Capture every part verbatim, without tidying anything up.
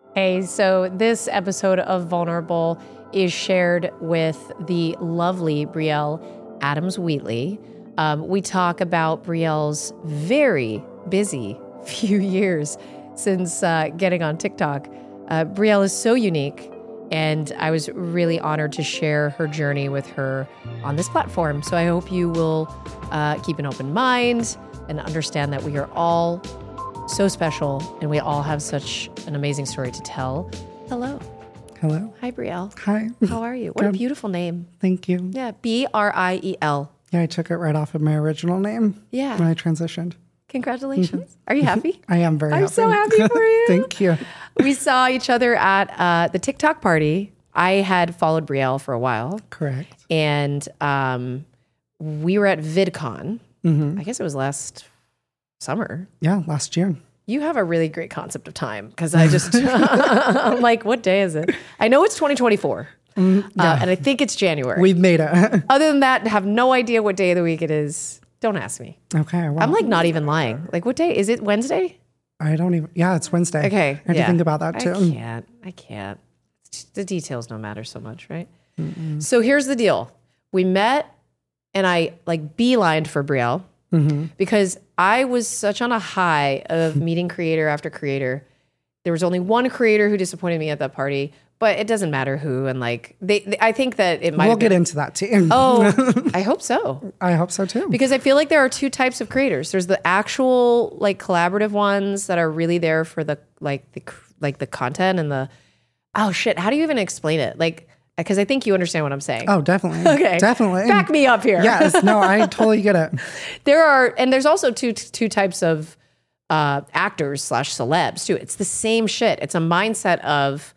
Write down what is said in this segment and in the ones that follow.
Hey, so this episode of Vulnerable is shared with the lovely Brielle Adams-Wheatley. Um, we talk about Brielle's very busy few years since uh, getting on TikTok. Uh, Brielle is so unique, and I was really honored to share her journey with her on this platform. So I hope you will uh, keep an open mind and understand that we are all so special, and we all have such an amazing story to tell. Hello. Hello. Hi, Brielle. Hi. How are you? What a beautiful name. Thank you. Yeah, B R I E L. Yeah, I took it right off of my original name Yeah. when I transitioned. Congratulations. Are you happy? I am very I'm happy. so happy for you. Thank you. We saw each other at uh, the TikTok party. I had followed Brielle for a while. Correct. And um, we were at VidCon. Mm-hmm. I guess it was last summer. Yeah, last year. You have a really great concept of time because I just, I'm like, what day is it? I know it's twenty twenty-four. Mm, yeah. uh, and I think it's January. We've made it. Other than that, have no idea what day of the week it is. Don't ask me. Okay. Well, I'm like not even lying. Like, what day? Is it Wednesday? I don't even, yeah, it's Wednesday. Okay. I had yeah. to think about that too. I can't. I can't. The details don't matter so much, right? Mm-mm. So here's the deal. We met and I like beelined for Brielle. Mm-hmm. Because I was such on a high of meeting creator after creator. There was only one creator who disappointed me at that party, but it doesn't matter who. And like, they, they I think that it might We'll get been, into that too. Oh, I hope so. I hope so too. Because I feel like there are two types of creators. There's the actual like collaborative ones that are really there for the, like the, like the content and the, oh shit, how do you even explain it? Like, because I think you understand what I'm saying. Oh, definitely. Okay. Definitely. Back me up here. Yes. No, I totally get it. There are, and there's also two two types of uh, actors slash celebs too. It's the same shit. It's a mindset of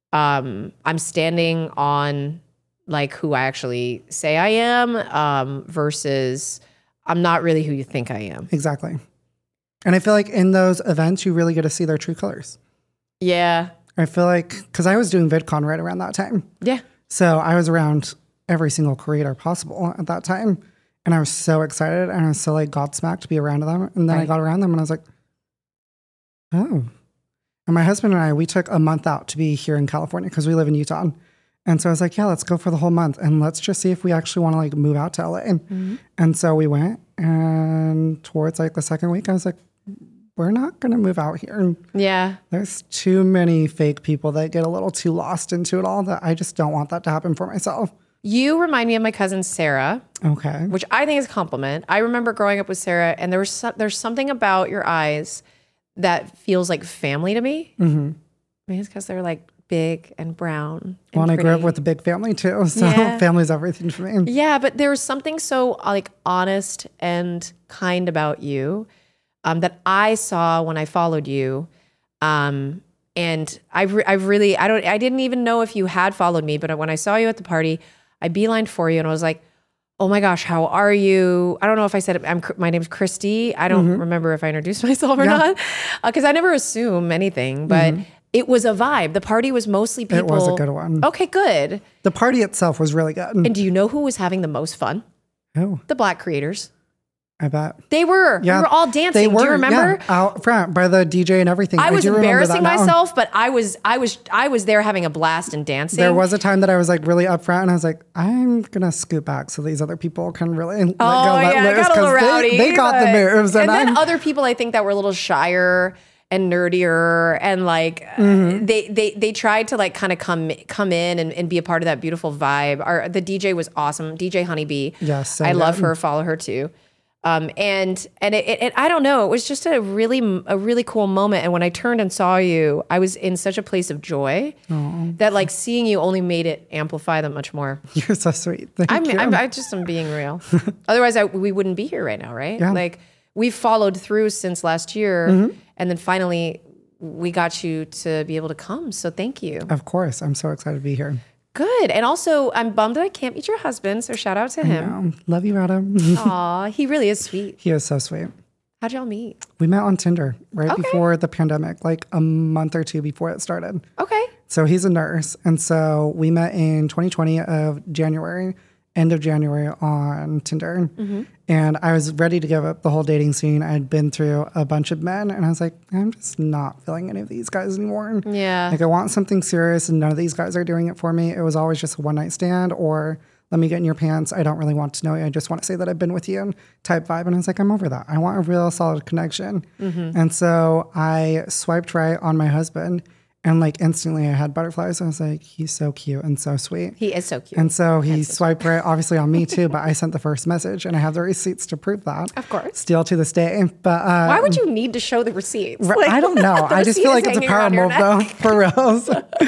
um, I'm standing on like who I actually say I am um, versus I'm not really who you think I am. Exactly. And I feel like in those events, you really get to see their true colors. Yeah. I feel like, because I was doing VidCon right around that time. Yeah. So I was around every single creator possible at that time. And I was so excited and I was so like godsmacked to be around them. And then right. I got around them and I was like, oh. And my husband and I, we took a month out to be here in California because we live in Utah. And so I was like, yeah, let's go for the whole month. And let's just see if we actually want to like move out to L A. Mm-hmm. And so we went, and towards like the second week, I was like, we're not going to move out here. Yeah. There's too many fake people that get a little too lost into it all that I just don't want that to happen for myself. You remind me of my cousin Sarah. Okay. Which I think is a compliment. I remember growing up with Sarah, and there was so, there's something about your eyes that feels like family to me. Mm-hmm. Maybe it's because they're like big and brown. And well, and I pretty. grew up with a big family too, so yeah. Family's everything for me. Yeah, but there was something so like honest and kind about you. Um, that I saw when I followed you, um, and I, re- I really, I don't, I didn't even know if you had followed me, but when I saw you at the party, I beelined for you, and I was like, "Oh my gosh, how are you?" I don't know if I said it. I'm, my name's Christy. I don't mm-hmm. remember if I introduced myself or yeah. not, because uh, I never assume anything. But mm-hmm. it was a vibe. The party was mostly people. It was a good one. Okay, good. The party itself was really good. And do you know who was having the most fun? Who? The Black creators. I bet. They were. Yeah. We were all dancing. They were, do you remember? Yeah, out front by the D J and everything. I, I was embarrassing myself, myself, but I was I was I was there having a blast and dancing. There was a time that I was like really up front and I was like, I'm gonna scoot back so these other people can really let oh, go yeah, let loose, got a little rowdy. They, they got but, the moves. And, and then I'm, other people I think that were a little shyer and nerdier and like mm-hmm. they they they tried to like kind of come come in and, and be a part of that beautiful vibe. Our the D J was awesome. D J Honeybee. Yes. So I good. love her, follow her too. Um, and, and it, it, it, I don't know, it was just a really, a really cool moment. And when I turned and saw you, I was in such a place of joy Aww. That like seeing you only made it amplify that much more. You're so sweet. Thank I'm, you. I'm, I just am being real. Otherwise I, we wouldn't be here right now. Right. Yeah. Like we've followed through since last year mm-hmm. and then finally we got you to be able to come. So thank you. Of course. I'm so excited to be here. Good. And also, I'm bummed that I can't meet your husband, so shout out to him. I know. Love you, Adam. Aw, he really is sweet. He is so sweet. How'd y'all meet? We met on Tinder right okay. before the pandemic, like a month or two before it started. Okay. So he's a nurse. And so we met in twenty twenty of January. end of January on Tinder. Mm-hmm. And I was ready to give up the whole dating scene. I had been through a bunch of men and I was like, I'm just not feeling any of these guys anymore. Yeah. Like I want something serious and none of these guys are doing it for me. It was always just a one night stand or let me get in your pants. I don't really want to know you. I just want to say that I've been with you type vibe. And I was like, I'm over that. I want a real solid connection. Mm-hmm. And so I swiped right on my husband. And like instantly I had butterflies. I was like, he's so cute and so sweet. He is so cute. And so he so swiped right, obviously on me too, but I sent the first message and I have the receipts to prove that. Of course. Still to this day. But uh, why would you need to show the receipts? Like, I don't know. I just feel like it's a power move though, for reals.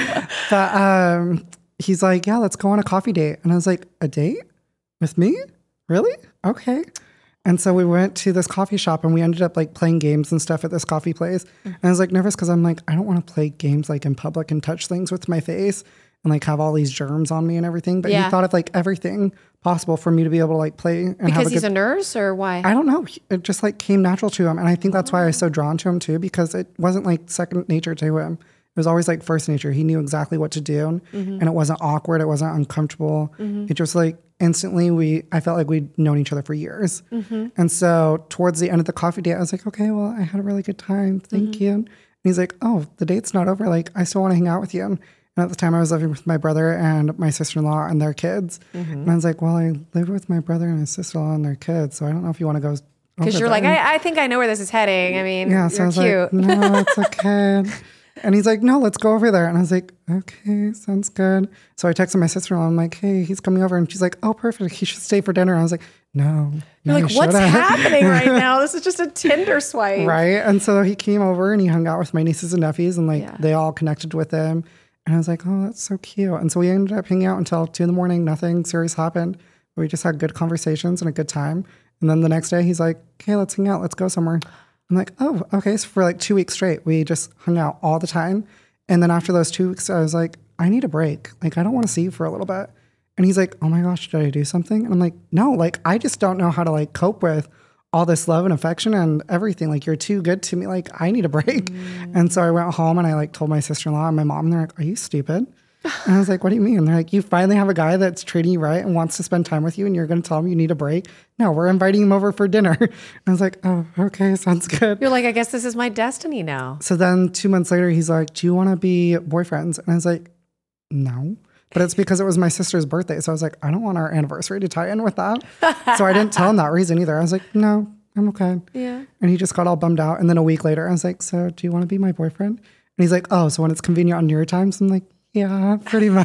But um, he's like, yeah, let's go on a coffee date. And I was like, a date with me? Really? Okay. And so we went to this coffee shop and we ended up like playing games and stuff at this coffee place. And I was like nervous because I'm like, I don't want to play games like in public and touch things with my face and like have all these germs on me and everything. But yeah. he thought of like everything possible for me to be able to like play. And because have a he's good, a nurse or why? I don't know. It just like came natural to him. And I think that's why I was so drawn to him too, because it wasn't like second nature to him. It was always like first nature. He knew exactly what to do mm-hmm. and it wasn't awkward. It wasn't uncomfortable. Mm-hmm. It just like instantly we, I felt like we'd known each other for years. Mm-hmm. And so towards the end of the coffee date, I was like, okay, well, I had a really good time. Thank mm-hmm. you. And he's like, oh, the date's not over. Like, I still want to hang out with you. And at the time I was living with my brother and my sister-in-law and their kids. Mm-hmm. And I was like, well, I live with my brother and my sister-in-law and their kids. So I don't know if you want to go. Because you're like, I, I think I know where this is heading. I mean, yeah, so you're I was cute. Like, no, it's okay. And he's like, no, let's go over there. And I was like, okay, sounds good. So I texted my sister-in-law. I'm like, hey, he's coming over. And she's like, oh, perfect. He should stay for dinner. And I was like, no. You're no, like, what's happening right now? This is just a Tinder swipe. Right. And so he came over and he hung out with my nieces and nephews and like yeah. they all connected with him. And I was like, oh, that's so cute. And so we ended up hanging out until two in the morning. Nothing serious happened. We just had good conversations and a good time. And then the next day he's like, okay, let's hang out. Let's go somewhere. I'm like, oh, okay. So for like two weeks straight, we just hung out all the time. And then after those two weeks, I was like, I need a break. Like, I don't want to see you for a little bit. And he's like, oh my gosh, did I do something? And I'm like, no, like, I just don't know how to like cope with all this love and affection and everything. Like, you're too good to me. Like, I need a break. Mm. And so I went home and I like told my sister-in-law and my mom, and they're like, are you stupid? And I was like, what do you mean? And they're like, you finally have a guy that's treating you right and wants to spend time with you and you're going to tell him you need a break? No, we're inviting him over for dinner. And I was like, oh, okay, sounds good. You're like, I guess this is my destiny now. So then two months later, he's like, do you want to be boyfriends? And I was like, no. But it's because it was my sister's birthday. So I was like, I don't want our anniversary to tie in with that. So I didn't tell him that reason either. I was like, no, I'm okay. Yeah. And he just got all bummed out. And then a week later, I was like, so do you want to be my boyfriend? And he's like, oh, so when it's convenient on your times? I'm like, yeah, pretty much.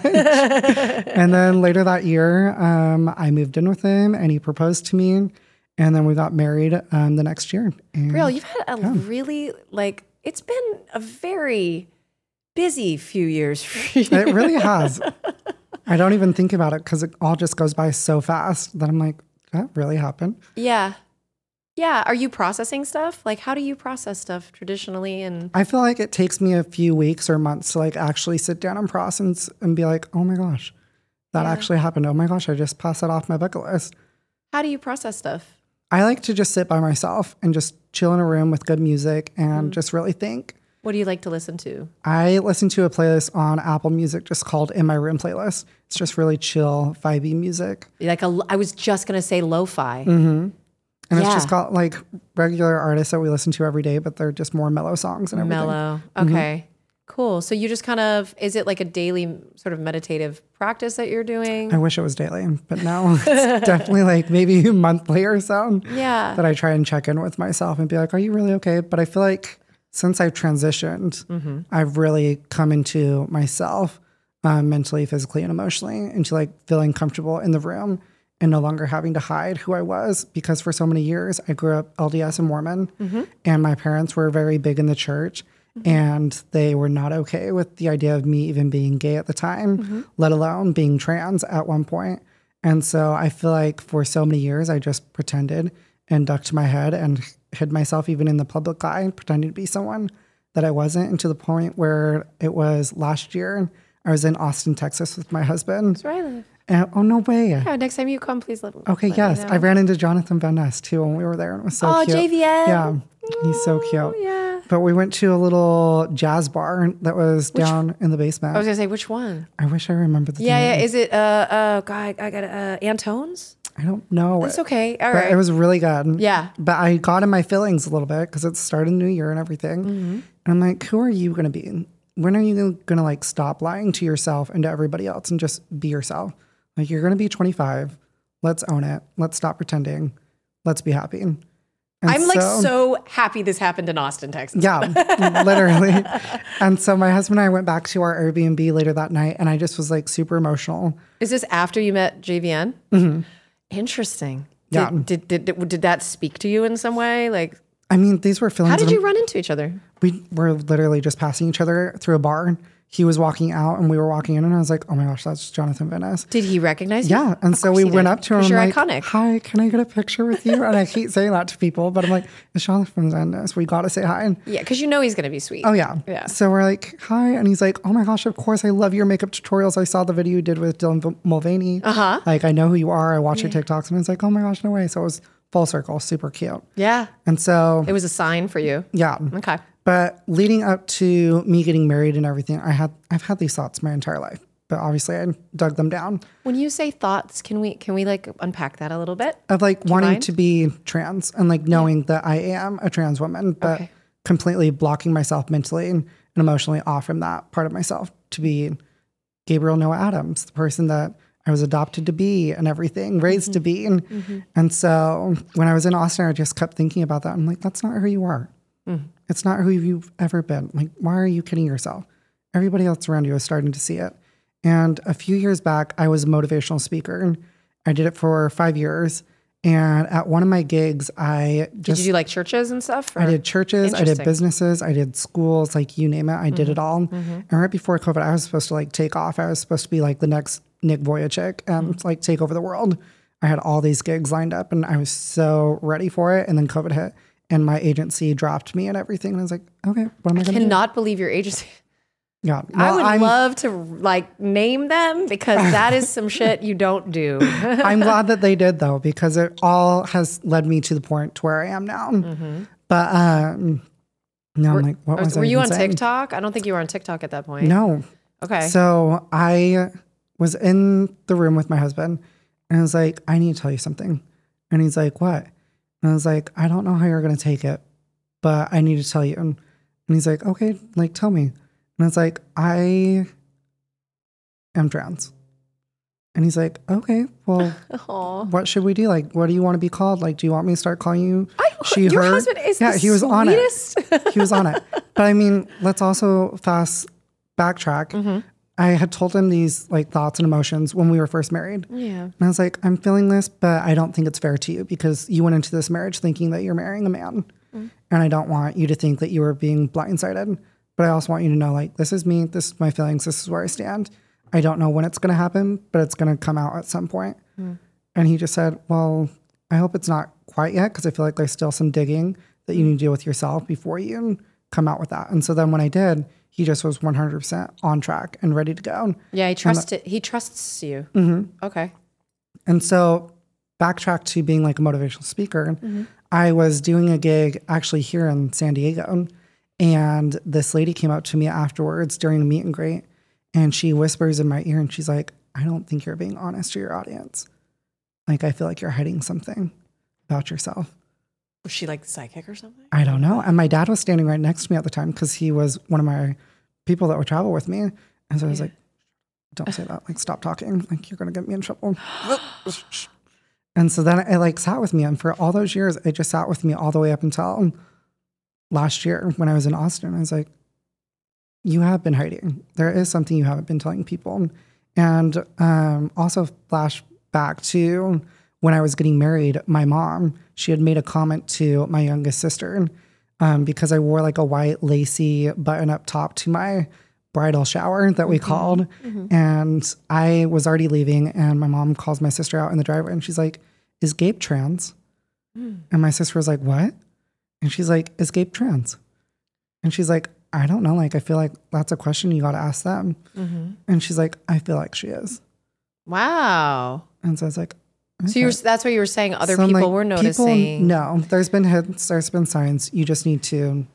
And then later that year, um, I moved in with him and he proposed to me. And then we got married um, the next year. And, Real, you've had a yeah. really, like, it's been a very busy few years for you. It really has. I don't even think about it because it all just goes by so fast that I'm like, that really happened? Yeah. Yeah. Are you processing stuff? Like, how do you process stuff traditionally? And I feel like it takes me a few weeks or months to like actually sit down and process and be like, oh my gosh, that yeah. actually happened. Oh my gosh, I just passed that off my bucket list. How do you process stuff? I like to just sit by myself and just chill in a room with good music and mm. just really think. What do you like to listen to? I listen to a playlist on Apple Music just called In My Room Playlist. It's just really chill, vibey music. Like a, I was just going to say lo-fi. Mm-hmm. And yeah. it's just got like regular artists that we listen to every day, but they're just more mellow songs and everything. Mellow. Okay. Mm-hmm. Cool. So you just kind of, is it like a daily sort of meditative practice that you're doing? I wish it was daily, but now it's definitely like maybe monthly or so. Yeah. That I try and check in with myself and be like, are you really okay? But I feel like since I've transitioned, mm-hmm. I've really come into myself um, mentally, physically, and emotionally into like feeling comfortable in the room and no longer having to hide who I was, because for so many years I grew up L D S and Mormon, mm-hmm. and my parents were very big in the church, mm-hmm. and they were not okay with the idea of me even being gay at the time, mm-hmm. let alone being trans at one point. And so I feel like for so many years I just pretended and ducked my head and hid myself even in the public eye, pretending to be someone that I wasn't, and to the point where it was last year I was in Austin, Texas with my husband. That's where I live. And, oh, no way. Yeah, next time you come, please let, okay, let yes. me know. I ran into Jonathan Van Ness, too, when we were there. And it was so oh, cute. J V N. Yeah, he's so cute. Oh, yeah. But we went to a little jazz bar that was which, down in the basement. I was gonna say, which one? I wish I remember the yeah, name. Yeah, is it, uh, uh, God, I got uh, Antone's? I don't know. That's okay. All but right. It was really good. Yeah. But I got in my feelings a little bit because it's started the new year and everything. Mm-hmm. And I'm like, who are you going to be? When are you going to like stop lying to yourself and to everybody else and just be yourself? Like you're going to be twenty-five. Let's own it. Let's stop pretending. Let's be happy. And I'm so, like so happy this happened in Austin, Texas. Yeah, literally. And so my husband and I went back to our Airbnb later that night and I just was like super emotional. Is this after you met J V N? Mm-hmm. Interesting. Yeah. Did, did, did, did that speak to you in some way? Like, I mean, these were feelings. How did you run into each other? We were literally just passing each other through a bar. He was walking out and we were walking in and I was like, oh my gosh, that's Jonathan Venice. Did he recognize you? Yeah. And of so we went did. up to him. You're like, iconic. Hi, can I get a picture with you? And I keep saying that to people, but I'm like, it's Jonathan Venice. We got to say hi. Yeah, because you know he's going to be sweet. Oh, yeah. Yeah. So we're like, hi. And he's like, oh my gosh, of course. I love your makeup tutorials. I saw the video you did with Dylan Mulvaney. Uh-huh. Like, I know who you are. I watch yeah. your TikToks. And I was like, oh my gosh, no way. So it was full circle, super cute. Yeah. And so it was a sign for you. Yeah. Okay. But leading up to me getting married and everything, I had I've had these thoughts my entire life. But obviously I dug them down. When you say thoughts, can we can we like unpack that a little bit? Of like wanting to be trans and like knowing yeah. that I am a trans woman, but okay. completely blocking myself mentally and, and emotionally off from that part of myself to be Gabriel Noah Adams, the person that I was adopted to be and everything, raised mm-hmm. to be. And, mm-hmm. and so when I was in Austin, I just kept thinking about that. I'm like, that's not who you are. Mm. It's not who you've ever been. Like, why are you kidding yourself? Everybody else around you is starting to see it. And a few years back, I was a motivational speaker. And I did it for five years. And at one of my gigs, I just... Did you do like churches and stuff? Or? I did churches, I did businesses, I did schools, like you name it. I mm-hmm. did it all. Mm-hmm. And right before COVID, I was supposed to like take off. I was supposed to be like the next Nick Vujicic and mm-hmm. like take over the world. I had all these gigs lined up and I was so ready for it. And then COVID hit. And my agency dropped me and everything. And I was like, okay, what am I, I going to do? I cannot believe your agency. Yeah. Well, I would I'm, love to like name them because that is some shit you don't do. I'm glad that they did though, because it all has led me to the point to where I am now. Mm-hmm. But um, now were, I'm like, what was were I you on saying? TikTok? I don't think you were on TikTok at that point. No. Okay. So I was in the room with my husband and I was like, I need to tell you something. And he's like, what? And I was like, I don't know how you're going to take it, but I need to tell you. And, and he's like, okay, like, tell me. And I was like, I am trans. And he's like, okay, well, Aww. What should we do? Like, what do you want to be called? Like, do you want me to start calling you I, she, your her? husband is yeah, the he was sweetest. on it. He was on it. But I mean, let's also fast backtrack. Mm-hmm. I had told him these like thoughts and emotions when we were first married. Yeah. And I was like, I'm feeling this, but I don't think it's fair to you because you went into this marriage thinking that you're marrying a man. Mm. And I don't want you to think that you were being blindsided. But I also want you to know, like, this is me. This is my feelings. This is where I stand. I don't know when it's going to happen, but it's going to come out at some point. Mm. And he just said, well, I hope it's not quite yet because I feel like there's still some digging that you need to deal with yourself before you come out with that. And so then when I did, he just was one hundred percent on track and ready to go. Yeah, he trusted. He trusts you. Mm-hmm. Okay. And so backtrack to being like a motivational speaker. Mm-hmm. I was doing a gig actually here in San Diego. And this lady came up to me afterwards during a meet and greet. And she whispers in my ear and she's like, I don't think you're being honest to your audience. Like, I feel like you're hiding something about yourself. Was she like psychic or something? I don't know. And my dad was standing right next to me at the time because he was one of my people that would travel with me. And so I was yeah. like, don't say that. Like, stop talking. Like, you're going to get me in trouble. And so then it like sat with me. And for all those years, it just sat with me all the way up until last year when I was in Austin. I was like, you have been hiding. There is something you haven't been telling people. And um, also flash back to when I was getting married, my mom, she had made a comment to my youngest sister um, because I wore like a white lacy button up top to my bridal shower that we mm-hmm. called. Mm-hmm. And I was already leaving and my mom calls my sister out in the driveway and she's like, is Gabe trans? Mm. And my sister was like, what? And she's like, is Gabe trans? And she's like, I don't know. Like, I feel like that's a question you got to ask them. Mm-hmm. And she's like, I feel like she is. Wow. And so I was like, okay. So you were, that's what you were saying. Other so people like, were noticing. People, no, there's been hints, there's been signs. You just need to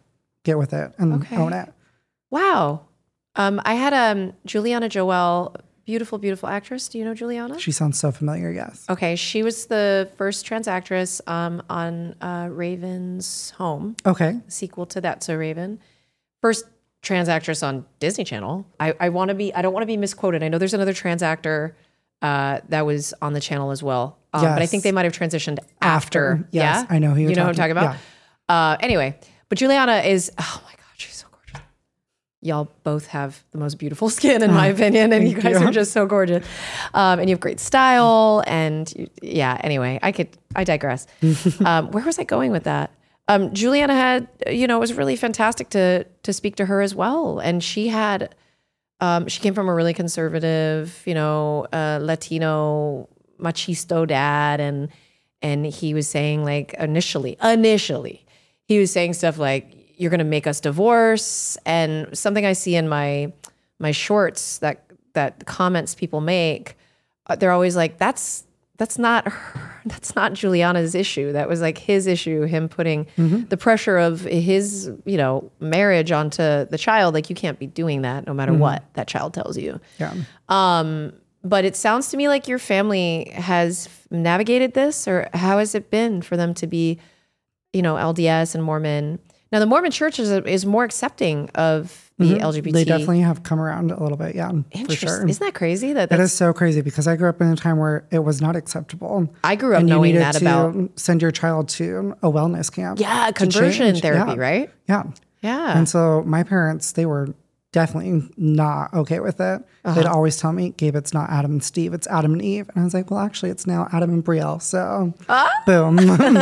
get with it and Okay. own it. Wow. Um, I had um, Juliana Joel, beautiful, beautiful actress. Do you know Juliana? She sounds so familiar. Yes. Okay. She was the first trans actress um, on uh, Raven's Home, Okay. sequel to That's So Raven. First trans actress on Disney Channel. I, I want to be, I don't want to be misquoted. I know there's another trans actor uh, that was on the channel as well. Um, Yes. But I think they might have transitioned after. After. Yes, yeah? I know who you're You know who I'm talking talking- about? Uh, anyway, but Juliana is, oh my God, she's so gorgeous. Y'all both have the most beautiful skin, in my opinion, and you thank guys you. are just so gorgeous. Um, and you have great style, and you, yeah. Anyway, I could, I digress. um, where was I going with that? Um, Juliana had, you know, it was really fantastic to to speak to her as well, and she had, um, she came from a really conservative, you know, uh, Latino machisto dad, and and he was saying like initially, initially, he was saying stuff like, you're going to make us divorce. And something I see in my my shorts that that comments people make, uh, they're always like, that's that's not her, that's not Juliana's issue. That was like his issue, him putting Mm-hmm. the pressure of his, you know, marriage onto the child. Like, you can't be doing that no matter what that child tells you. Yeah. Um, but it sounds to me like your family has navigated this, or how has it been for them to be, you know, L D S and Mormon? Now, the Mormon church is, is more accepting of the L G B T. They definitely have come around a little bit. Yeah, for Interesting. sure. Isn't that crazy? That It that's, is so crazy because I grew up in a time where it was not acceptable. I grew up and you knowing needed that to about send your child to a wellness camp. yeah to conversion change. therapy, Yeah. right? Yeah. Yeah. And so my parents, they were definitely not okay with it. Uh-huh. They'd always tell me, Gabe, it's not Adam and Steve, it's Adam and Eve. And I was like, well, actually, it's now Adam and Brielle. So Ah. boom.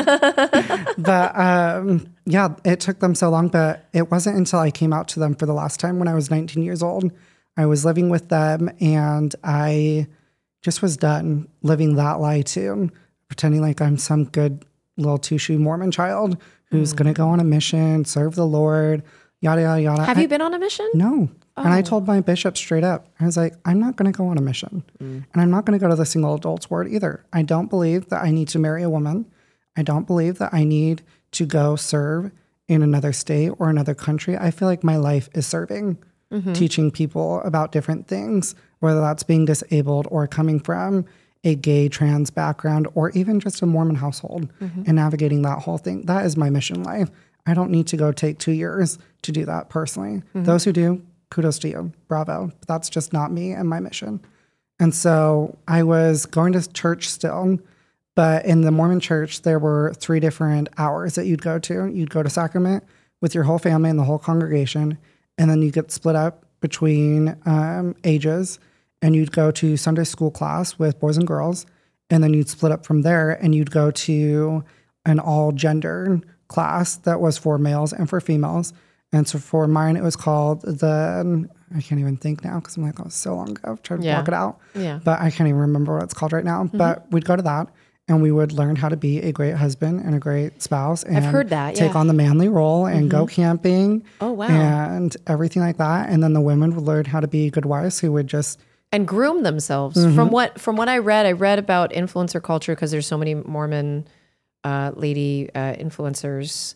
But um, yeah, it took them so long. But it wasn't until I came out to them for the last time when I was nineteen years old. I was living with them and I just was done living that lie too, pretending like I'm some good little two-shoe Mormon child who's Mm. going to go on a mission, serve the Lord, yada, yada, yada. Have I- you been on a mission? No. And I Oh. told my bishop straight up, I was like, I'm not going to go on a mission. And I'm not going to go to the single adults ward either. I don't believe that I need to marry a woman. I don't believe that I need to go serve in another state or another country. I feel like my life is serving, teaching people about different things, whether that's being disabled or coming from a gay trans background or even just a Mormon household and navigating that whole thing. That is my mission life. I don't need to go take two years to do that personally. Those who do, kudos to you. Bravo. But that's just not me and my mission. And so I was going to church still, but in the Mormon church, there were three different hours that you'd go to. You'd go to sacrament with your whole family and the whole congregation, and then you get split up between um, ages, and you'd go to Sunday school class with boys and girls, and then you'd split up from there, and you'd go to an all-gender class that was for males and for females. And so for mine, it was called the, I can't even think now because I'm like, oh, it was so long ago. I've tried to Yeah. block it out. Yeah. But I can't even remember what it's called right now. But we'd go to that and we would learn how to be a great husband and a great spouse. And heard that, Take yeah. on the manly role and go camping. Oh, wow. And everything like that. And then the women would learn how to be good wives who would just, And groom themselves. Mm-hmm. From what from what I read, I read about influencer culture because there's so many Mormon uh, lady uh, influencers.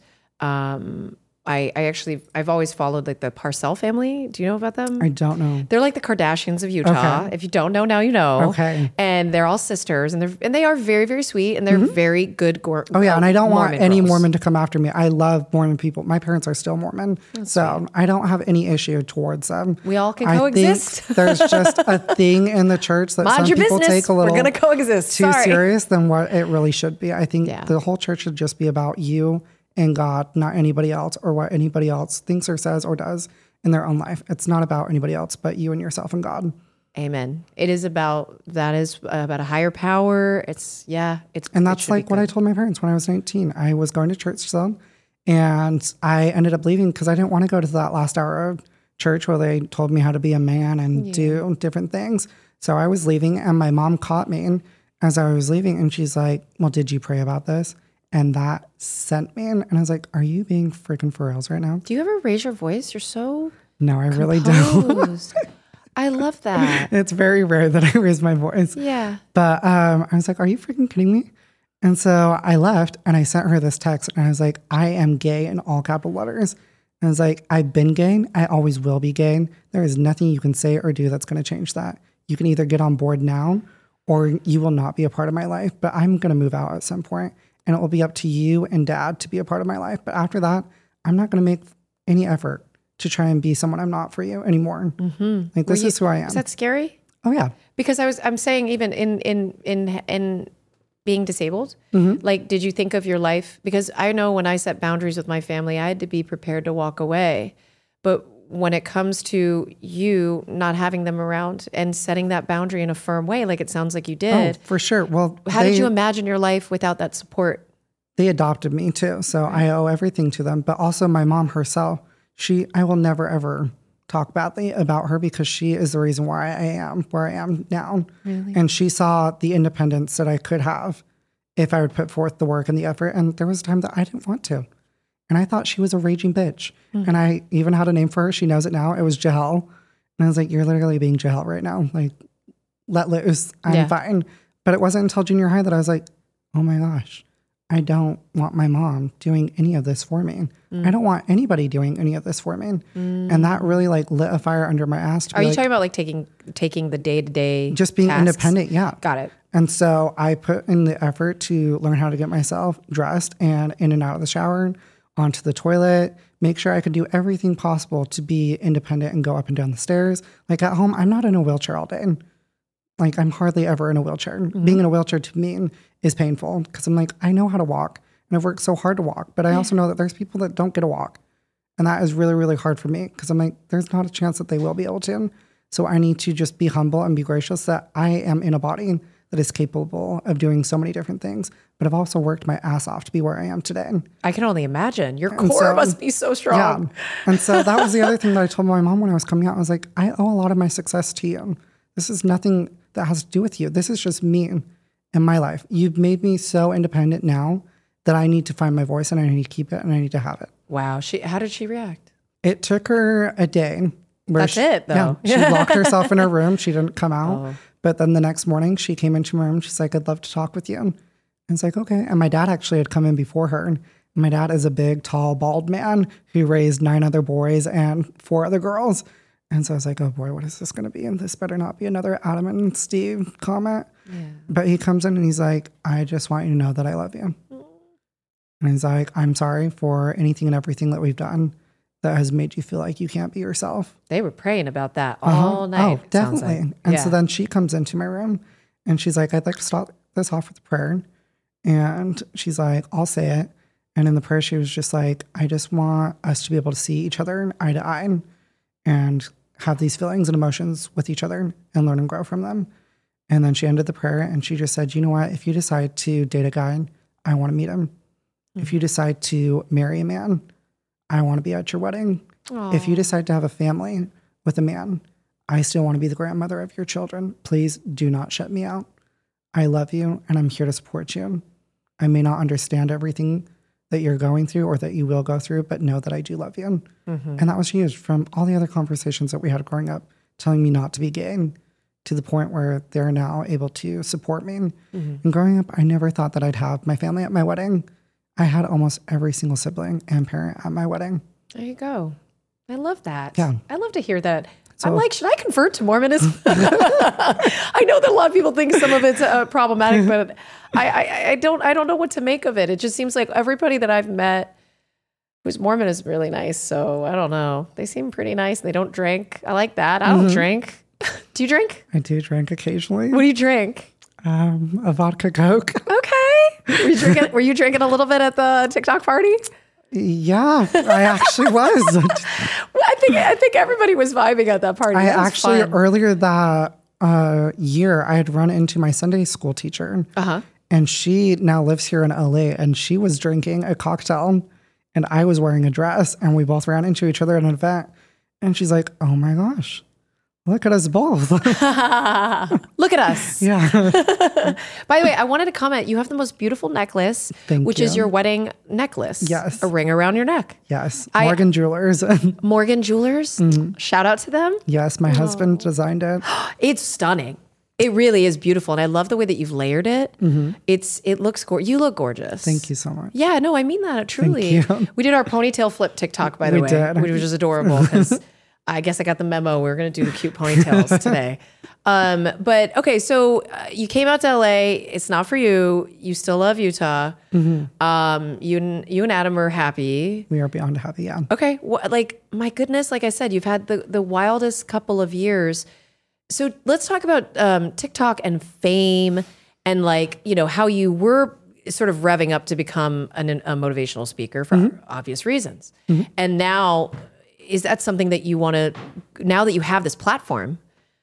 Um, I, I actually, I've always followed like the Parcell family. Do you know about them? I don't know. They're like the Kardashians of Utah. Okay. If you don't know, now you know. Okay. And they're all sisters, and they're and they are very very sweet, and they're very good. Gor- Oh yeah, and I don't want Mormon any girls. Mormon to come after me. I love Mormon people. My parents are still Mormon, so I don't have any issue towards them. We all can I coexist. think there's just a thing in the church that Mind some your people business. take a little We're gonna coexist. too Sorry. serious than what it really should be. I think Yeah. the whole church should just be about you and God, not anybody else or what anybody else thinks or says or does in their own life. It's not about anybody else but you and yourself and God. Amen. It is about that is about a higher power. It's yeah. It's And it that's should be like what I good. told my parents when I was nineteen. I was going to church still, and I ended up leaving because I didn't want to go to that last hour of church where they told me how to be a man and do different things. So I was leaving, and my mom caught me as I was leaving, and she's like, well, did you pray about this? And that sent me in, and I was like, are you being freaking for reals right now? Do you ever raise your voice? You're so No, I really don't. composed. I love that. It's very rare that I raise my voice. Yeah. But um, I was like, are you freaking kidding me? And so I left and I sent her this text and I was like, I am gay in all capital letters. And it's like, I've been gay. I always will be gay. There is nothing you can say or do that's going to change that. You can either get on board now or you will not be a part of my life. But I'm going to move out at some point, and it will be up to you and dad to be a part of my life. But after that, I'm not going to make any effort to try and be someone I'm not for you anymore. Mm-hmm. Like, this you, is who I am. Is that scary? Oh, yeah. Because I was, I'm saying even in, in, in, in being disabled, Mm-hmm. like, did you think of your life? Because I know when I set boundaries with my family, I had to be prepared to walk away. But when it comes to you not having them around and setting that boundary in a firm way, like it sounds like you did. Oh, for sure. Well, how they, did you imagine your life without that support? They adopted me too. So I owe everything to them. But also my mom herself, she, I will never, ever talk badly about her because she is the reason why I am where I am now. Really? And she saw the independence that I could have if I would put forth the work and the effort. And there was a time that I didn't want to. And I thought she was a raging bitch. Mm-hmm. And I even had a name for her. She knows it now. It was Jahel. And I was like, you're literally being Jahel right now. Like, let loose. I'm yeah. fine. But it wasn't until junior high that I was like, oh my gosh, I don't want my mom doing any of this for me. Mm. I don't want anybody doing any of this for me. Mm. And that really like lit a fire under my ass. To Are you like, talking about like taking taking the day to day, just being tasks? independent? Yeah, got it. And so I put in the effort to learn how to get myself dressed and in and out of the shower, onto the toilet, make sure I could do everything possible to be independent and go up and down the stairs. Like at home, I'm not in a wheelchair all day. Like I'm hardly ever in a wheelchair. Mm-hmm. Being in a wheelchair to me is painful because I'm like, I know how to walk and I've worked so hard to walk, but I also know that there's people that don't get to walk. And that is really, really hard for me because I'm like, there's not a chance that they will be able to. So I need to just be humble and be gracious that I am in a body that is capable of doing so many different things, but I've also worked my ass off to be where I am today. I can only imagine. Your core so, must be so strong. Yeah. And so that was the other thing that I told my mom when I was coming out. I was like, I owe a lot of my success to you. This is nothing that has to do with you. This is just me and my life. You've made me so independent now that I need to find my voice and I need to keep it and I need to have it. Wow. She, how did she react? It took her a day. Where That's she, it, though. Yeah, she locked herself in her room. She didn't come out. Oh. But then the next morning, she came into my room. She's like, I'd love to talk with you. And it's like, okay. And my dad actually had come in before her. And my dad is a big, tall, bald man who raised nine other boys and four other girls. And so I was like, oh boy, what is this going to be? And this better not be another Adam and Steve comment. Yeah. But he comes in and he's like, I just want you to know that I love you. Mm. And he's like, I'm sorry for anything and everything that we've done that has made you feel like you can't be yourself. They were praying about that all uh-huh. night. Oh, definitely. Like. And yeah. so then she comes into my room and she's like, I'd like to start this off with a prayer. And she's like, I'll say it. And in the prayer, she was just like, I just want us to be able to see each other eye to eye and have these feelings and emotions with each other and learn and grow from them. And then she ended the prayer and she just said, you know what? If you decide to date a guy, I want to meet him. Mm-hmm. If you decide to marry a man, I want to be at your wedding. Aww. If you decide to have a family with a man, I still want to be the grandmother of your children. Please do not shut me out. I love you and I'm here to support you. I may not understand everything that you're going through or that you will go through, but know that I do love you. Mm-hmm. And that was huge from all the other conversations that we had growing up, telling me not to be gay to the point where they're now able to support me. Mm-hmm. And growing up, I never thought that I'd have my family at my wedding. I had almost every single sibling and parent at my wedding. There you go. I love that. Yeah. I love to hear that. So, I'm like, should I convert to Mormonism? I know that a lot of people think some of it's uh, problematic, but I, I, I don't I don't know what to make of it. It just seems like everybody that I've met who's Mormon is really nice. So I don't know. They seem pretty nice. They don't drink. I like that. I don't mm-hmm. drink. Do you drink? I do drink occasionally. What do you drink? Um, a vodka Coke. Okay. Were you drinking, were you drinking a little bit at the TikTok party? Yeah, I actually was. well, I think I think everybody was vibing at that party. I that actually fun. earlier that uh, year I had run into my Sunday school teacher, uh-huh. and she now lives here in L A. And she was drinking a cocktail, and I was wearing a dress, and we both ran into each other at an event. And she's like, "Oh my gosh, look at us both! Look at us!" Yeah. By the way, I wanted to comment. You have the most beautiful necklace, Thank which you. is your wedding necklace. Yes, a ring around your neck. Yes, Morgan I, Jewelers. Morgan Jewelers. Mm-hmm. Shout out to them. Yes, my oh. husband designed it. It's stunning. It really is beautiful. And I love the way that you've layered it. Mm-hmm. It's, it looks gorgeous. You look gorgeous. Thank you so much. Yeah, no, I mean that truly. Thank you. We did our ponytail flip TikTok, by the We way, did. which was just adorable because I guess I got the memo. We are going to do the cute ponytails today. Um, but okay, so uh, you came out to L A. It's not for you. You still love Utah. Mm-hmm. Um, you and you and Adam are happy. We are beyond happy, yeah. Okay, wh- like my goodness, like I said, you've had the the wildest couple of years. So let's talk about um, TikTok and fame, and like you know how you were sort of revving up to become an, a motivational speaker for mm-hmm. obvious reasons, mm-hmm. and now. Is that something that you want to, now that you have this platform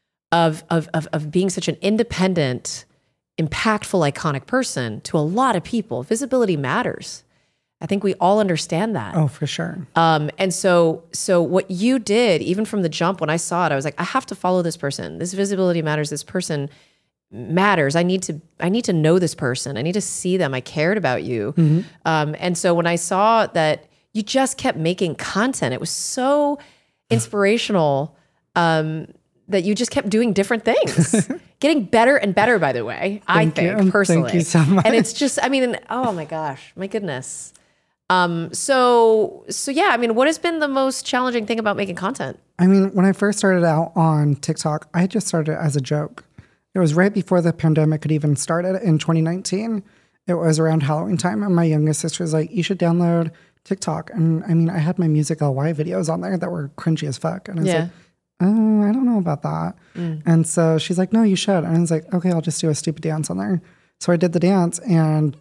of, of, of, of being such an independent, impactful, iconic person to a lot of people, visibility matters. I think we all understand that. Oh, for sure. Um, and so, so what you did, even from the jump, when I saw it, I was like, I have to follow this person. This visibility matters. This person matters. I need to, I need to know this person. I need to see them. I cared about you. Mm-hmm. Um, and so when I saw that, you just kept making content. It was so inspirational um, that you just kept doing different things, getting better and better, by the way, I Thank think, you. personally. Thank you so much. And it's just, I mean, oh my gosh, my goodness. Um, so, so yeah, I mean, what has been the most challenging thing about making content? I mean, when I first started out on TikTok, I just started as a joke. It was right before the pandemic had even started in twenty nineteen. It was around Halloween time, and my youngest sister was like, you should download TikTok. And I mean, I had my Music L Y videos on there that were cringy as fuck. And I was Yeah. like, oh, I don't know about that. Mm. And so she's like, no, you should. And I was like, okay, I'll just do a stupid dance on there. So I did the dance, and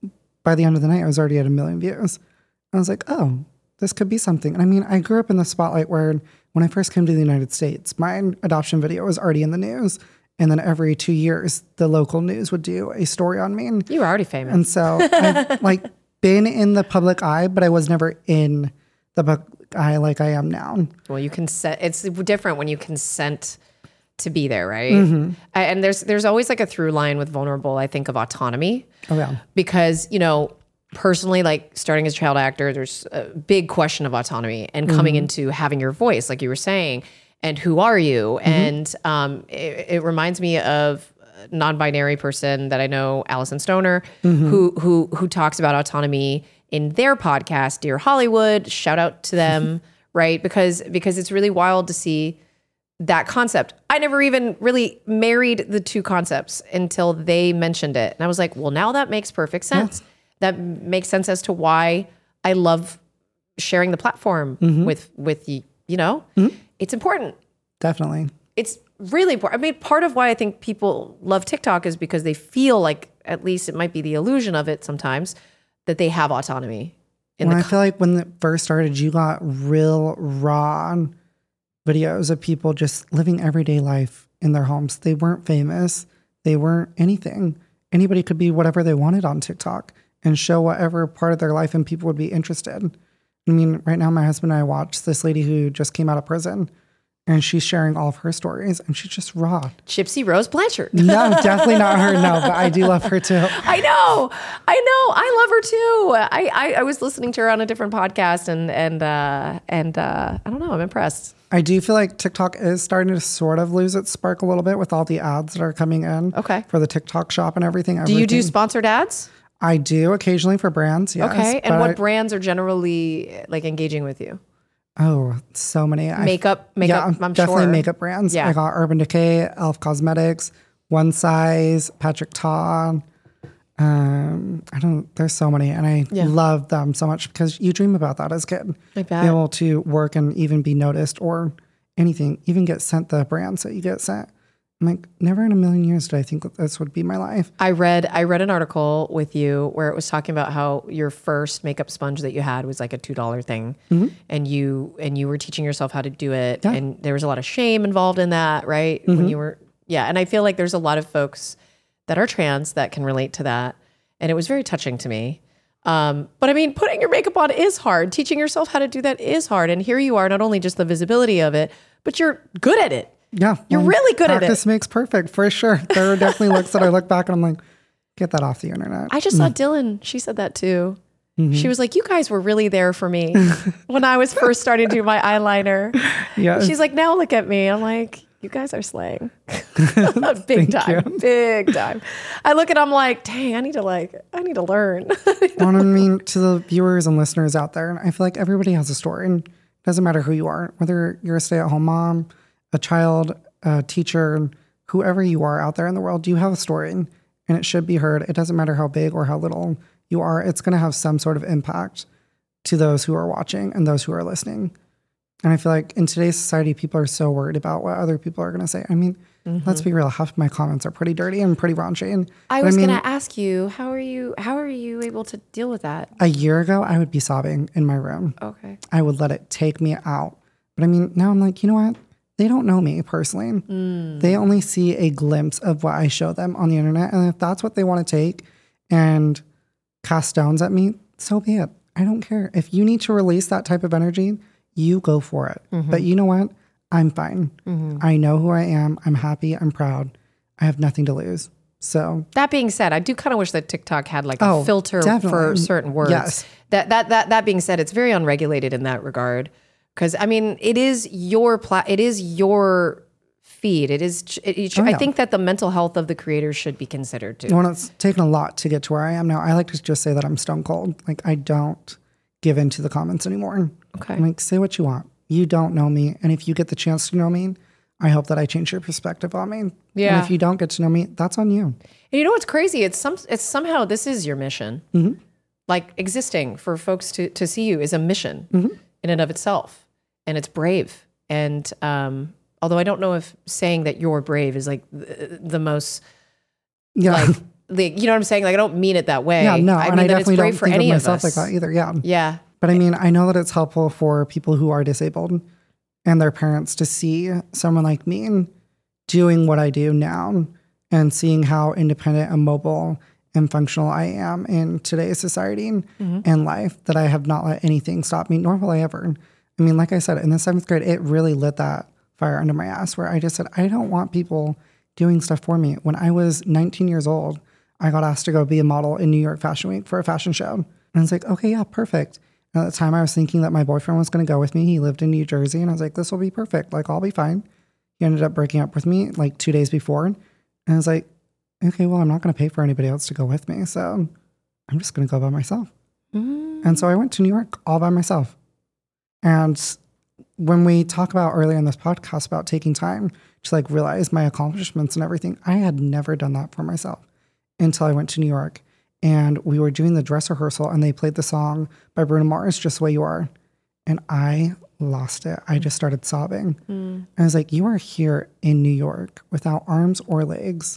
by the end of the night, I was already at a million views. I was like, oh, this could be something. And I mean, I grew up in the spotlight where when I first came to the United States, my adoption video was already in the news. And then every two years, the local news would do a story on me. You were already famous. And so I've like been in the public eye, but I was never in the public eye like I am now. Well, you consent. It's different when you consent to be there, right? Mm-hmm. I, and there's there's always like a through line with Vulnerable, I think, of autonomy. Oh, yeah. Because, you know, personally, like starting as a child actor, there's a big question of autonomy and coming mm-hmm. into having your voice, like you were saying, and who are you? Mm-hmm. And um, it, it reminds me of a non-binary person that I know, Allison Stoner, mm-hmm. who who who talks about autonomy in their podcast, Dear Hollywood. Shout out to them, right? Because because it's really wild to see that concept. I never even really married the two concepts until they mentioned it. And I was like, well, now that makes perfect sense. Yeah. That makes sense as to why I love sharing the platform mm-hmm. with, with you know, mm-hmm. It's important. Definitely. It's really important. I mean, part of why I think people love TikTok is because they feel like, at least it might be the illusion of it sometimes, that they have autonomy. In when the I feel like when it first started, you got real raw videos of people just living everyday life in their homes. They weren't famous. They weren't anything. Anybody could be whatever they wanted on TikTok and show whatever part of their life, and people would be interested. I mean, right now, my husband and I watched this lady who just came out of prison, and she's sharing all of her stories, and she's just raw. Gypsy Rose Blanchard. No, definitely not her. No, but I do love her too. I know, I know, I love her too. I, I, I was listening to her on a different podcast, and and uh, and uh, I don't know, I'm impressed. I do feel like TikTok is starting to sort of lose its spark a little bit with all the ads that are coming in. Okay. For the TikTok shop and everything. everything. Do you do sponsored ads? I do occasionally for brands, yes. Okay, and what I, brands are generally like engaging with you? Oh, so many. Makeup, makeup, yeah, I'm definitely sure. makeup brands. Yeah. I got Urban Decay, e l f Cosmetics, One Size, Patrick Ta. Um, I don't, there's so many, and I yeah. love them so much because you dream about that as a kid. Like that. Be able to work and even be noticed or anything, even get sent the brands that you get sent. I'm like, never in a million years did I think that this would be my life. I read I read an article with you where it was talking about how your first makeup sponge that you had was like a two dollar thing, mm-hmm. and you and you were teaching yourself how to do it, yeah. and there was a lot of shame involved in that, right? Mm-hmm. When you were, yeah, and I feel like there's a lot of folks that are trans that can relate to that, and it was very touching to me. Um, but I mean, putting your makeup on is hard. Teaching yourself how to do that is hard, and here you are, not only just the visibility of it, but you're good at it. Yeah. You're well, really good at it. Practice makes perfect, for sure. There are definitely looks that I look back and I'm like, get that off the internet. I just mm. saw Dylan. She said that too. Mm-hmm. She was like, you guys were really there for me when I was first starting to do my eyeliner. Yeah. She's like, now look at me. I'm like, You guys are slaying. Big time. You. Big time. I look at them like, dang, I need to like, I need to learn. Well, I mean, to the viewers and listeners out there, I feel like everybody has a story, and it doesn't matter who you are, whether you're a stay-at-home mom, a child, a teacher, whoever you are out there in the world, you have a story, and it should be heard. It doesn't matter how big or how little you are. It's going to have some sort of impact to those who are watching and those who are listening. And I feel like in today's society, people are so worried about what other people are going to say. I mean, mm-hmm. let's be real. Half of my comments are pretty dirty and pretty raunchy. And, I was I mean, going to ask you, how are you, how are you able to deal with that? A year ago, I would be sobbing in my room. Okay. I would let it take me out. But I mean, now I'm like, you know what? They don't know me personally. Mm. They only see a glimpse of what I show them on the internet. And if that's what they want to take and cast stones at me, so be it. I don't care. If you need to release that type of energy, you go for it. Mm-hmm. But you know what? I'm fine. Mm-hmm. I know who I am. I'm happy. I'm proud. I have nothing to lose. So that being said, I do kind of wish that TikTok had like a oh, filter definitely. for certain words. Yes. That that that that being said, it's very unregulated in that regard. Because I mean, it is your pla- it is your feed. It is. It, it should, oh, yeah. I think that the mental health of the creators should be considered too. Well, it's taken a lot to get to where I am now. I like to just say that I'm stone cold. Like I don't give in to the comments anymore. Okay. I'm like, say what you want. You don't know me. And if you get the chance to know me, I hope that I change your perspective on me. Yeah. And if you don't get to know me, that's on you. And you know what's crazy? It's some it's somehow this is your mission. Mm-hmm. Like existing for folks to, to see you is a mission mm-hmm. in and of itself. And it's brave. And um, although I don't know if saying that you're brave is like the, the most yeah. like Like, you know what I'm saying? Like, I don't mean it that way. Yeah, no, I and mean I that definitely it's great don't for think any of of myself us. like that either. Yeah. Yeah. But I mean, I know that it's helpful for people who are disabled and their parents to see someone like me doing what I do now and seeing how independent and mobile and functional I am in today's society mm-hmm. and life, that I have not let anything stop me, nor will I ever. I mean, like I said, in the seventh grade, it really lit that fire under my ass where I just said, I don't want people doing stuff for me. When I was nineteen years old, I got asked to go be a model in New York Fashion Week for a fashion show. And I was like, okay, yeah, perfect. And at the time I was thinking that my boyfriend was going to go with me. He lived in New Jersey. And I was like, this will be perfect. Like, I'll be fine. He ended up breaking up with me like two days before. And I was like, okay, well, I'm not going to pay for anybody else to go with me. So I'm just going to go by myself. Mm. And so I went to New York all by myself. And when we talk about earlier in this podcast about taking time to like realize my accomplishments and everything, I had never done that for myself until I went to New York. And we were doing the dress rehearsal and they played the song by Bruno Mars, Just the Way You Are. And I lost it. I just started sobbing. Mm. And I was like, you are here in New York without arms or legs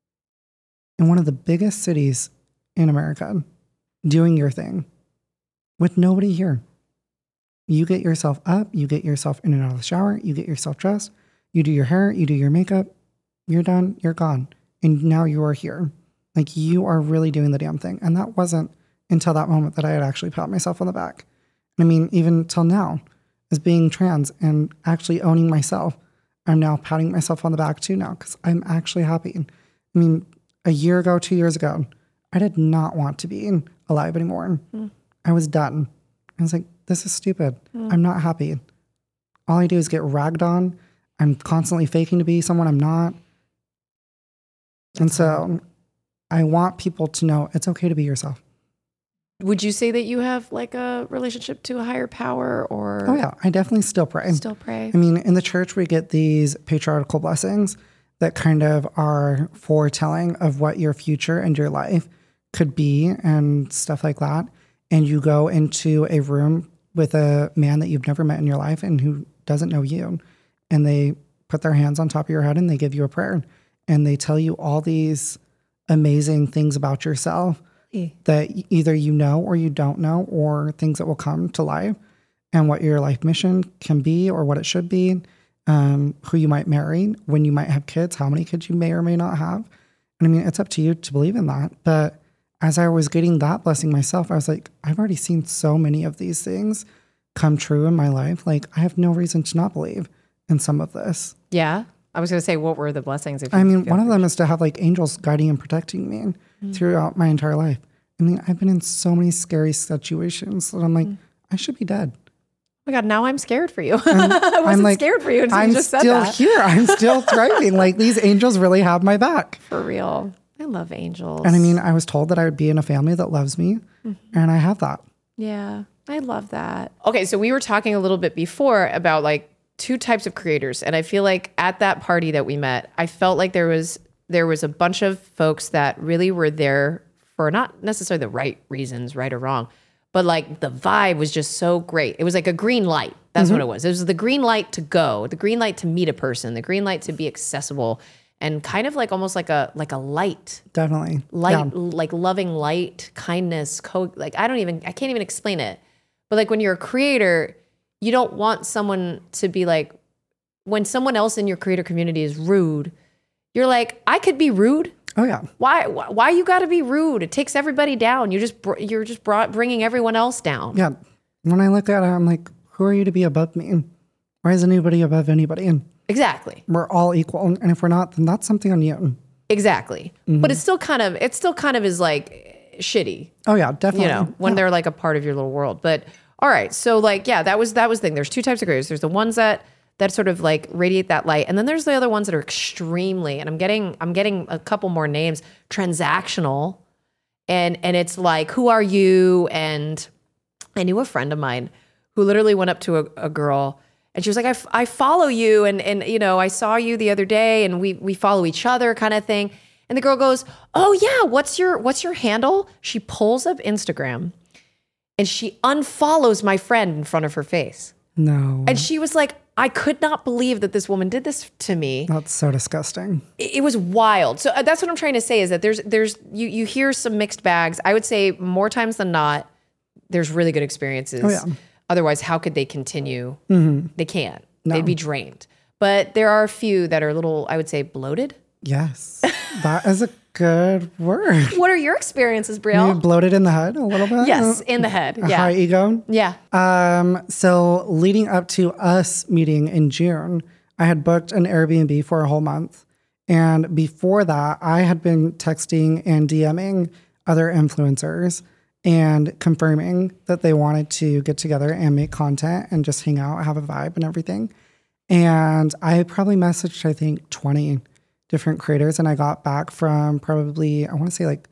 in one of the biggest cities in America doing your thing with nobody here. You get yourself up, you get yourself in and out of the shower, you get yourself dressed, you do your hair, you do your makeup, you're done, you're gone. And now you are here. Like, you are really doing the damn thing. And that wasn't until that moment that I had actually pat myself on the back. I mean, even till now, as being trans and actually owning myself, I'm now patting myself on the back too now because I'm actually happy. I mean, a year ago, two years ago, I did not want to be alive anymore. Mm. I was done. I was like, this is stupid. Mm. I'm not happy. All I do is get ragged on. I'm constantly faking to be someone I'm not. That's and so hard. I want people to know it's okay to be yourself. Would you say that you have like a relationship to a higher power or? Oh yeah, I definitely still pray. Still pray. I mean, in the church, we get these patriarchal blessings that kind of are foretelling of what your future and your life could be and stuff like that. And you go into a room with a man that you've never met in your life and who doesn't know you. And they put their hands on top of your head and they give you a prayer. And they tell you all these amazing things about yourself yeah. that either you know or you don't know, or things that will come to life and what your life mission can be or what it should be, um, who you might marry, when you might have kids, how many kids you may or may not have. And I mean, it's up to you to believe in that. But as I was getting that blessing myself, I was like, I've already seen so many of these things come true in my life. Like, I have no reason to not believe in some of this. Yeah. I was going to say, what were the blessings? If I mean, one of them is to have like angels guiding and protecting me mm. throughout my entire life. I mean, I've been in so many scary situations that I'm like, mm. I should be dead. my God, now I'm scared for you. I wasn't I'm like, scared for you until I'm you just said still that. here. I'm still thriving. Like these angels really have my back. For real. I love angels. And I mean, I was told that I would be in a family that loves me, mm-hmm. and I have that. Yeah, I love that. Okay, so we were talking a little bit before about like two types of creators. And I feel like at that party that we met, I felt like there was there was a bunch of folks that really were there for not necessarily the right reasons, right or wrong, but like the vibe was just so great. It was like a green light. That's mm-hmm. what it was. It was the green light to go, the green light to meet a person, the green light to be accessible, and kind of like almost like a like a light. Definitely. Light, yeah. like loving light, kindness, co- like I don't even, I can't even explain it. But like when you're a creator, you don't want someone to be like, when someone else in your creator community is rude, you're like, I could be rude. Oh yeah. Why? Why you got to be rude? It takes everybody down. You just you're just brought, bringing everyone else down. Yeah. When I look at it, I'm like, who are you to be above me? Why is anybody above anybody? Exactly. We're all equal, and if we're not, then that's something on you. Exactly. Mm-hmm. But it's still kind of it still kind of is like shitty. Oh yeah, definitely. You know, when yeah. they're like a part of your little world. But all right, so like yeah, that was that was the thing. There's two types of creators. There's the ones that. that sort of like radiate that light. And then there's the other ones that are extremely, and I'm getting, I'm getting a couple more names, transactional. And, and it's like, who are you? And I knew a friend of mine who literally went up to a, a girl and she was like, I, f- I follow you. And, and, you know, I saw you the other day and we, we follow each other kind of thing. And the girl goes, oh yeah, what's your, what's your handle? She pulls up Instagram and she unfollows my friend in front of her face. No. And she was like, I could not believe that this woman did this to me. That's so disgusting. It, it was wild. So uh, that's what I'm trying to say is that there's, there's, you, you hear some mixed bags. I would say more times than not, there's really good experiences. Oh, yeah. Otherwise, how could they continue? Mm-hmm. They can't. No. They'd be drained. But there are a few that are a little, I would say, bloated. Yes. That is a good word. What are your experiences, Brielle? You bloated in the head a little bit? Yes, in the head. A Yeah. high ego? Yeah. Um, so leading up to us meeting in June, I had booked an Airbnb for a whole month. And before that, I had been texting and DMing other influencers and confirming that they wanted to get together and make content and just hang out, have a vibe and everything. And I probably messaged, I think, twenty different creators, and I got back from probably, I want to say like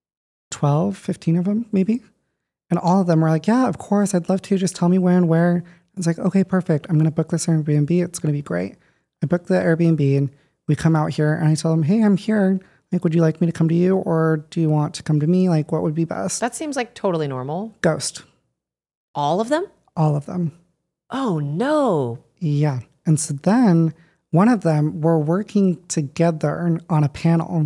twelve, fifteen of them maybe. And all of them were like, yeah, of course, I'd love to. Just tell me when, where. I was like, okay, perfect. I'm going to book this Airbnb. It's going to be great. I booked the Airbnb and we come out here and I tell them, hey, I'm here. Like, would you like me to come to you or do you want to come to me? Like, what would be best? That seems like totally normal. Ghost. All of them? All of them. Oh, no. Yeah. And so then one of them were working together on a panel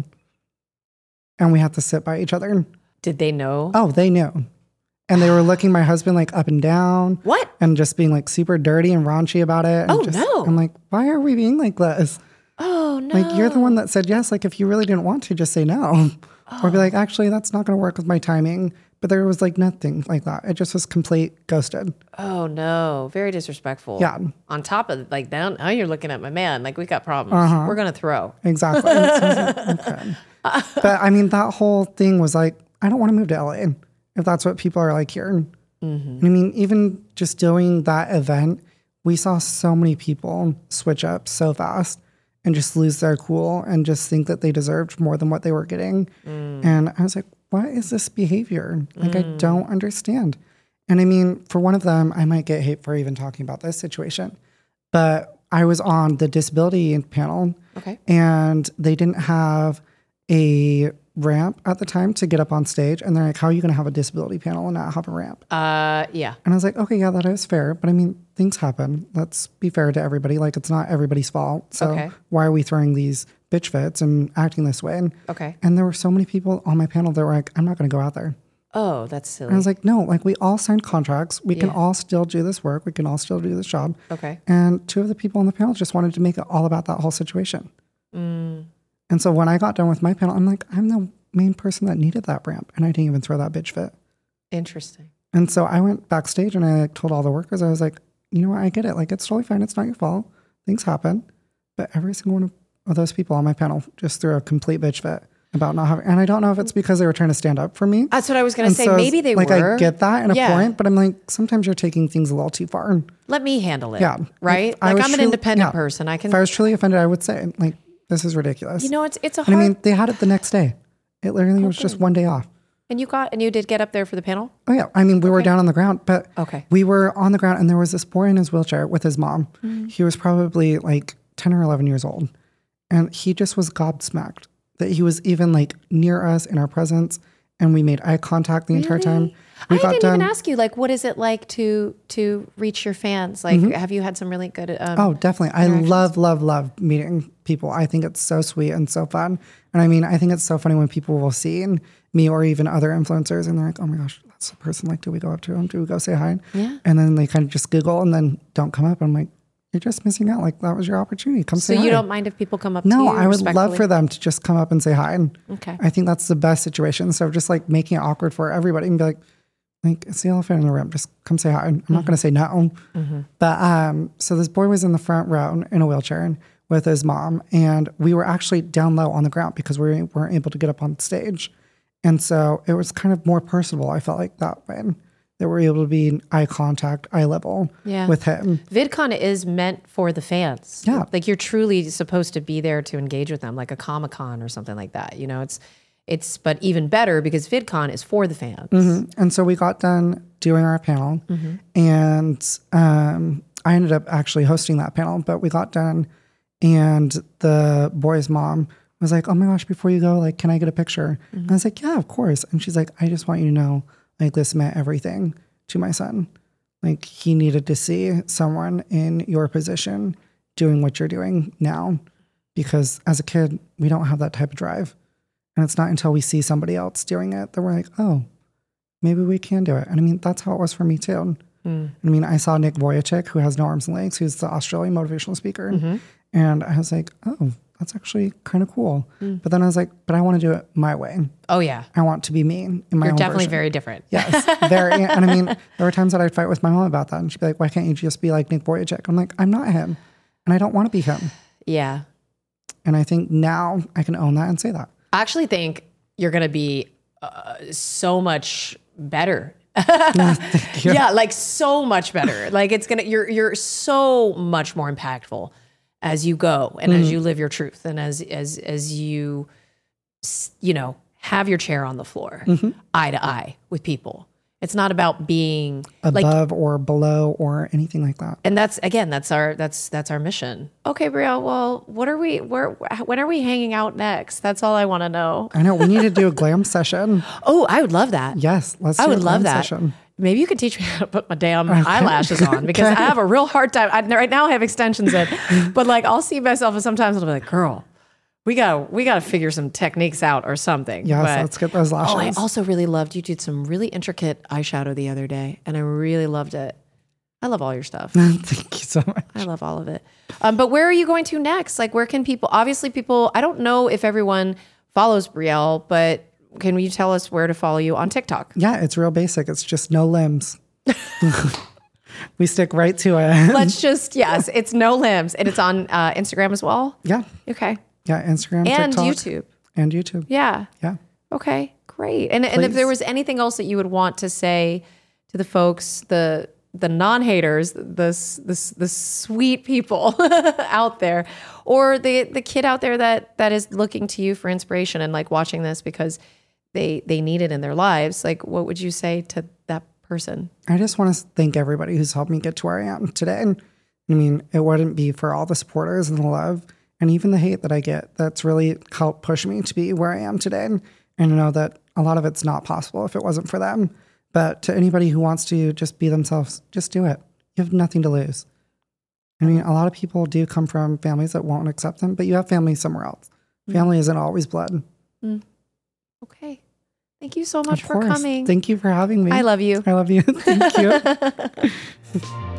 and we had to sit by each other. Did they know? Oh, they knew. And they were looking my husband like up and down. What? And just being like super dirty and raunchy about it. And oh, just, no. I'm like, why are we being like this? Oh, no. Like, you're the one that said yes. Like, if you really didn't want to, just say no. Oh. Or be like, actually, that's not going to work with my timing. But there was like nothing like that. It just was complete ghosted. Oh, no. Very disrespectful. Yeah. On top of like, now, now you're looking at my man. Like, we got problems. Uh-huh. We're going to throw. Exactly. So I was like, okay. But I mean, that whole thing was like, I don't want to move to L A if that's what people are like here. Mm-hmm. And I mean, even just doing that event, we saw so many people switch up so fast and just lose their cool and just think that they deserved more than what they were getting. Mm. And I was like, what is this behavior? Like, mm. I don't understand. And I mean, for one of them, I might get hate for even talking about this situation, but I was on the disability panel. Okay. And they didn't have a ramp at the time to get up on stage. And they're like, how are you going to have a disability panel and not have a ramp? Uh, yeah. And I was like, okay, yeah, that is fair. But I mean, things happen. Let's be fair to everybody. Like, it's not everybody's fault. So okay. why are we throwing these bitch fits and acting this way? And, okay. And there were so many people on my panel that were like, I'm not going to go out there. Oh, that's silly. And I was like, no, like, we all signed contracts. We yeah. can all still do this work. We can all still do this job. Okay. And two of the people on the panel just wanted to make it all about that whole situation. Mm. And so when I got done with my panel, I'm like, I'm the main person that needed that ramp. And I didn't even throw that bitch fit. Interesting. And so I went backstage and I like told all the workers, I was like, you know what? I get it. Like, it's totally fine. It's not your fault. Things happen. But every single one of those people on my panel just threw a complete bitch fit. about not having, and I don't know if it's because they were trying to stand up for me. That's what I was going to And say. so Maybe they like, were. I get that in a Yeah. point, but I'm like, sometimes you're taking things a little too far. Let me handle it. Yeah. Right? If I Like was I'm an truly- independent yeah. person. I can, If I was truly offended, I would say, like, this is ridiculous. you know, it's, it's a And hard, I mean, they had it the next day. It literally was just one day off. and you got, and you did get up there for the panel? Oh yeah. I mean, we were down on the ground, but Okay. we were on the ground and there was this boy in his wheelchair with his mom. Mm-hmm. He was probably like ten or eleven years old. And he just was gobsmacked that he was even like near us in our presence. And we made eye contact the entire time. We I got didn't done. even ask you, like, what is it like to to reach your fans? Like, have you had some really good? Um, Oh, definitely. I love, love, love meeting people. I think it's so sweet and so fun. And I mean, I think it's so funny when people will see me or even other influencers and they're like, oh my gosh, that's the person. Like, do we go up to him? Do we go say hi? Yeah. And then they kind of just Google and then don't come up. I'm like, you're just missing out. Like, that was your opportunity. Come so say hi. you don't mind if people come up to No, you? I would love respectfully? for them to just come up and say hi. And Okay. I think that's the best situation. So just like making it awkward for everybody and be like, like it's the elephant in the room. Just come say hi. I'm mm-hmm. not going to say no. Mm-hmm. But um, so this boy was in the front row in a wheelchair with his mom, and we were actually down low on the ground because we weren't able to get up on stage. And so it was kind of more personable. I felt like that way. That we're able to be in eye contact, eye level Yeah. with him. VidCon is meant for the fans. Yeah. Like you're truly supposed to be there to engage with them, like a Comic-Con or something like that. You know, it's, it's, but even better because VidCon is for the fans. Mm-hmm. And so we got done doing our panel Mm-hmm. and um, I ended up actually hosting that panel, but we got done and the boy's mom was like, oh my gosh, before you go, like, can I get a picture? Mm-hmm. And I was like, yeah, of course. And she's like, I just want you to know, like, this meant everything to my son. Like, he needed to see someone in your position doing what you're doing now. Because as a kid, we don't have that type of drive. And it's not until we see somebody else doing it that we're like, oh, maybe we can do it. And I mean, that's how it was for me too. Mm. I mean, I saw Nick Vujicic, who has no arms and legs, who's the Australian motivational speaker. Mm-hmm. And I was like, oh, that's actually kind of cool. Mm. But then I was like, but I want to do it my way. Oh, yeah. I want to be me in my You're own definitely version. very different. Yes, very. And I mean, there were times that I'd fight with my mom about that. And she'd be like, why can't you just be like Nick Vujicic? I'm like, I'm not him. And I don't want to be him. Yeah. And I think now I can own that and say that. I actually think you're going to be uh, so much better. No, thank you. Yeah, like so much better. Like it's going to, you're, you're so much more impactful as you go and mm-hmm. as you live your truth and as, as, as you, you know, have your chair on the floor, mm-hmm. eye to eye with people. It's not about being above like, or below or anything like that. And that's, again, that's our, that's, that's our mission. Okay, Brielle, well, what are we, where, when are we hanging out next? That's all I want to know. I know we need to do a glam session. Oh, I would love that. Yes. Let's do I would a glam love that. Session. Maybe you could teach me how to put my damn Okay. eyelashes on because Okay. I have a real hard time. I, right now I have extensions in, but like I'll see myself and sometimes I'll be like, girl, we got we got to figure some techniques out or something. Yes, But- let's get those lashes. Oh, I also really loved, you did some really intricate eyeshadow the other day and I really loved it. I love all your stuff. Thank you so much. I love all of it. Um, but where are you going to next? Like where can people, obviously people, I don't know if everyone follows Brielle, but can you tell us where to follow you on TikTok? Yeah, it's real basic. It's just no limbs. We stick right to it. Let's just, yes, it's no limbs and it's on uh, Instagram as well. Yeah. Okay. Yeah, Instagram, And TikTok. YouTube. And YouTube. Yeah. Yeah. Okay, great. And and if Please. there was anything else that you would want to say to the folks, the the non-haters, the the, the sweet people out there, or the the kid out there that that is looking to you for inspiration and like watching this because they they need it in their lives, like what would you say to that person? I just want to thank everybody who's helped me get to where I am today. And I mean, it wouldn't be for all the supporters and the love and even the hate that I get. That's really helped push me to be where I am today. And, and to know that a lot of it's not possible if it wasn't for them. But to anybody who wants to just be themselves, just do it. You have nothing to lose. I mean, a lot of people do come from families that won't accept them, but you have family somewhere else. Mm. Family isn't always blood. Mm. Okay. Thank you so much Of for course. coming. Thank you for having me. I love you. I love you. Thank you.